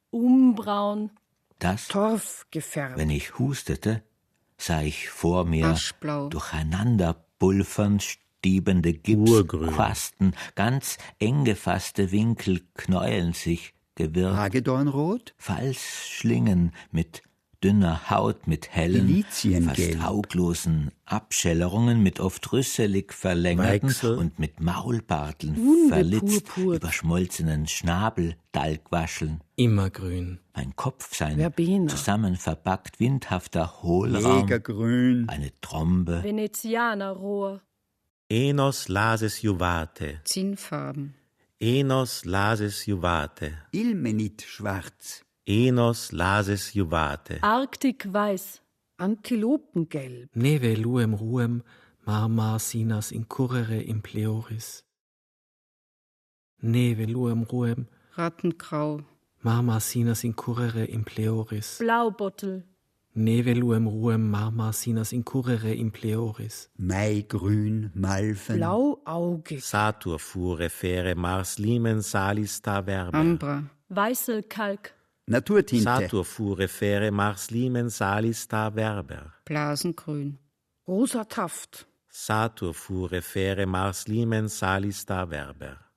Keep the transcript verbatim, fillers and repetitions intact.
umbraun, Das, Torf gefärbt. wenn ich hustete, sah ich vor mir Aschblau. durcheinander pulvern stiebende Gipsquasten, ganz eng gefasste Winkel knäueln sich gewirrt, Hagedornrot, Falsschlingen mit dünner Haut, mit hellen, Liliziengelb. fast auglosen Abschällerungen, mit oft rüsselig verlängerten Weichsel. und mit Maulbarteln Hunde verlitzt, purpurt. überschmolzenen Schnabel-Dalgwascheln. Immergrün. Mein Kopf sein Verbena. zusammenverpackt windhafter Hohlraum, Jägergrün, eine Trombe, Venezianerrohr, Enos lases juvate. Zinnfarben. Enos lases juvate. Ilmenitschwarz, Enos lases juvate. Arktikweiß, Antilopengelb. Neve luem ruem marmar sinas incurrere impleoris. Neve luem ruem Rattengrau. marmar sinas incurrere impleoris. Blaubottel, Neve luem ruem marmar sinas incurrere impleoris. Maigrün, Malven, Blauaugig. Satur fure fere mars limen salis ta verber. Ambra. Weißelkalk, Naturtinte, Satur fure fere mars limen salis ta verber. Blasengrün. Rosa Taft. Satur fure fere mars limen salis ta verber.